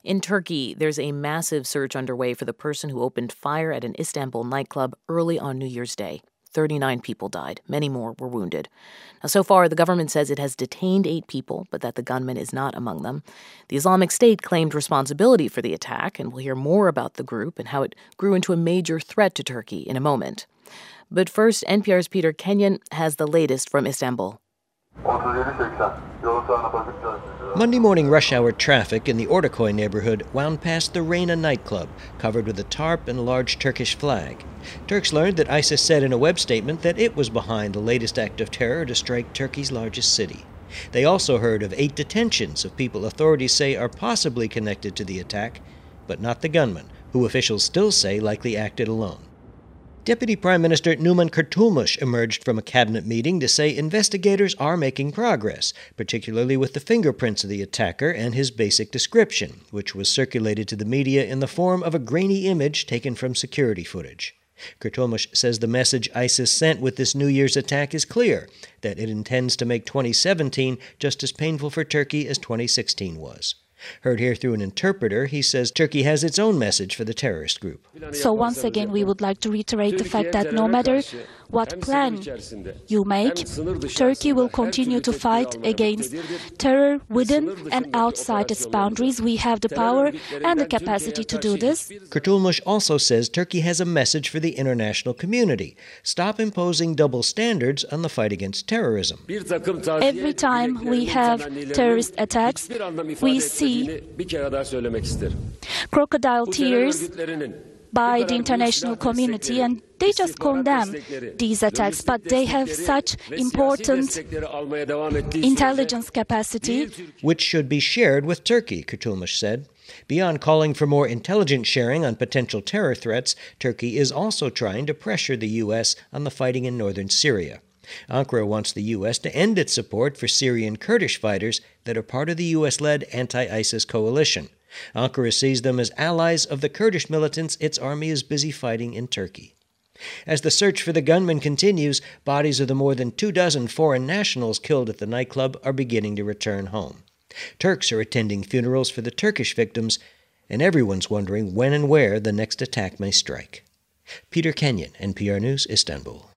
In Turkey, there's a massive search underway for the person who opened fire at an Istanbul nightclub early on New Year's Day. 39 people died. Many more were wounded. Now, so far, the government says it has detained 8 people, but that the gunman is not among them. The Islamic State claimed responsibility for the attack, and we'll hear more about the group and how it grew into a major threat to Turkey in a moment. But first, NPR's Peter Kenyon has the latest from Istanbul. Monday morning rush hour traffic in the Ortaköy neighborhood wound past the Reyna nightclub, covered with a tarp and a large Turkish flag. Turks learned that ISIS said in a web statement that it was behind the latest act of terror to strike Turkey's largest city. They also heard of 8 detentions of people authorities say are possibly connected to the attack, but not the gunman, who officials still say likely acted alone. Deputy Prime Minister Numan Kurtulmuş emerged from a cabinet meeting to say investigators are making progress, particularly with the fingerprints of the attacker and his basic description, which was circulated to the media in the form of a grainy image taken from security footage. Kurtulmuş says the message ISIS sent with this New Year's attack is clear, that it intends to make 2017 just as painful for Turkey as 2016 was. Heard here through an interpreter, he says Turkey has its own message for the terrorist group. So once again, we would like to reiterate the fact that no matter what plan you make, Turkey will continue to fight against terror within and outside its boundaries. We have the power and the capacity to do this. Kurtulmuş also says Turkey has a message for the international community. Stop imposing double standards on the fight against terrorism. Every time we have terrorist attacks, we see crocodile tears by the international community, and they just condemn these attacks, but they have such important intelligence capacity, which should be shared with Turkey, Kurtulmuş said. Beyond calling for more intelligence sharing on potential terror threats, Turkey is also trying to pressure the U.S. on the fighting in northern Syria. Ankara wants the U.S. to end its support for Syrian Kurdish fighters that are part of the U.S.-led anti-ISIS coalition. Ankara sees them as allies of the Kurdish militants its army is busy fighting in Turkey. As the search for the gunman continues, bodies of the more than 24 foreign nationals killed at the nightclub are beginning to return home. Turks are attending funerals for the Turkish victims, and everyone's wondering when and where the next attack may strike. Peter Kenyon, NPR News, Istanbul.